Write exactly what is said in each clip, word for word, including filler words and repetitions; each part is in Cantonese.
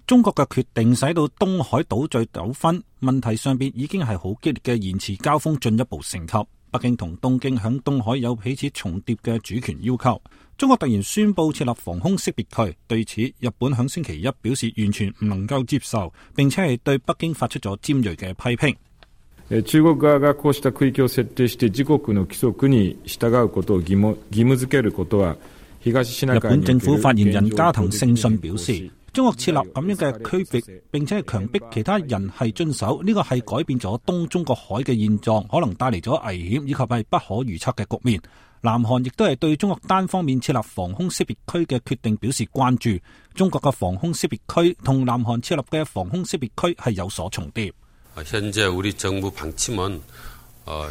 中國嘅決定使到東海島嶼糾紛問題上邊已經係好激烈嘅言辭交鋒進一步升級。北京同東京響東海有彼此重疊嘅主權要求。中國突然宣布設立防空識別區，對此日本響星期一表示完全唔能夠接受，並且係對北京發出咗尖銳嘅批評。 中國側がこうした區域を設定して自國の規則に従うことを義務義務付けることは東シナ海。日本政府發言人加藤勝信表示，中國設立咁樣嘅區域，並且係強迫其他人係遵守，呢個係改變咗東中國海嘅現狀，可能帶嚟咗危險以及係不可預測嘅局面。南韓亦都係對中國單方面設立防空識別區嘅決定表示關注。中國嘅防空識別區同南韓設立嘅防空識別區係有所重疊。 현재 우리 정부 방침은 어,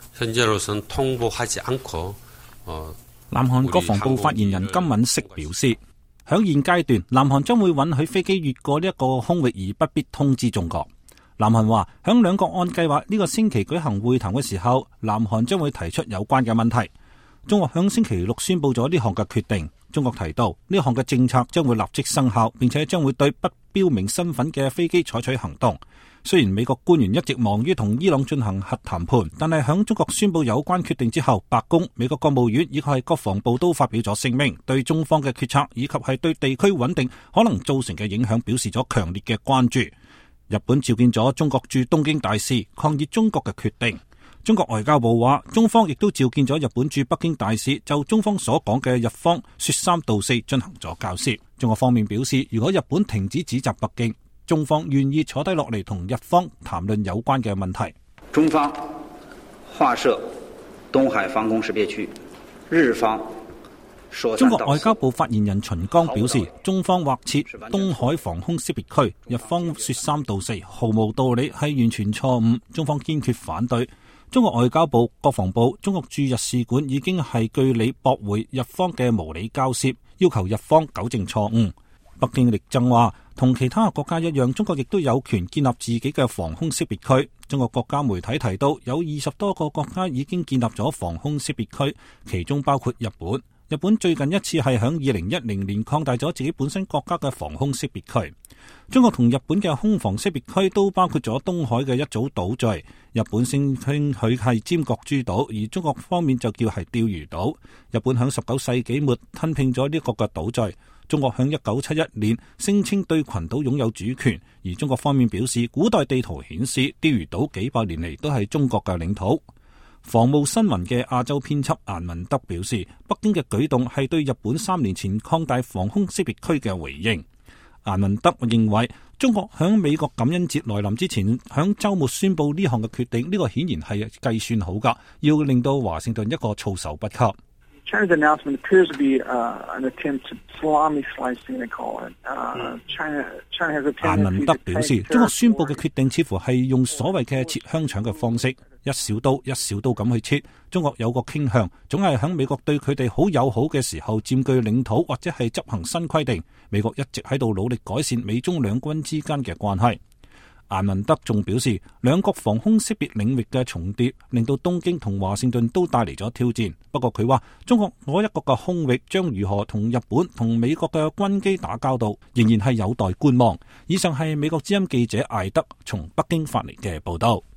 현재로선 통보하지 않고 어, 南韓國防部發言人金敏色表示，響現階段，南韓將會允許飛機越過呢一個空域而不必通知中國。南韓話，響兩國按計劃呢個星期舉行會談嘅時候，南韓將會提出有關嘅問題。中國響星期六宣布咗呢項嘅決定。中國提到呢項嘅政策將會立即生效，並且將會對不標明身份嘅飛機採取行動。雖然美國官員一直忙於同伊朗進行核談判，但係響中國宣布有關決定之後，白宮、美國國務院以及係國防部都發表咗聲明，對中方嘅決策以及係對地區穩定可能造成嘅影響表示咗強烈嘅關注。日本召見咗中國駐東京大使，抗議中國嘅決定。中國外交部話，中方亦都召見咗日本駐北京大使，就中方所講嘅日方說三道四進行咗交涉。中國方面表示，如果日本停止指責北京，中方願意坐低落嚟同日方談論有關嘅問題。 中方劃設東海防空識別區，日方說三道四。 中國外交部發言人秦剛表示，中方劃設東海防空識別區，日方說三道四，毫無道理，係完全錯誤，中方堅決反對。中國外交部、國防部、中國駐日使館已經係據理駁回日方嘅無理交涉，要求日方糾正錯誤。北京力爭話，同其他國家一樣，中國亦都有權建立自己嘅防空識別區。中國國家媒體提到，有二十多個國家已經建立咗防空識別區，其中包括日本。日本最近一次係響二零一零年擴大咗自己本身國家嘅防空識別區。中國同日本嘅空防識別區都包括咗東海嘅一組島嶼。日本聲稱佢係尖閣諸島，而中國方面就叫係釣魚島。日本響十九世紀末吞併咗呢個嘅島嶼。中國響一九七一年聲稱對群島擁有主權，而中國方面表示，古代地圖顯示釣魚島幾百年嚟都係中國嘅領土。防務新聞嘅亞洲編輯顏文德表示，北京嘅舉動係對日本三年前擴大防空識別區嘅回應。顏文德認為，中國響美國感恩節來臨之前，響週末宣布呢項嘅決定，呢、這個顯然係計算好㗎，要令到華盛頓一個措手不及。 China's announcement appears to be uh, an attempt to salami slicing, they call it. Uh, China, China has a tendency to take 顏文德表示，中國宣布嘅決定似乎係用所謂嘅切香腸嘅方式，一小刀一小刀咁去切。中國有個傾向，總係喺美國對佢哋好友好嘅時候佔據領土或者係執行新規定。美國一直喺度努力改善美中兩軍之間嘅關係。顏文德仲表示，兩國防空識別領域嘅重疊，令到東京同華盛頓都帶嚟咗挑戰。不過佢話，中國嗰一個嘅空域將如何同日本同美國嘅軍機打交道，仍然係有待觀望。以上係美國之音記者艾德從北京發嚟嘅報道。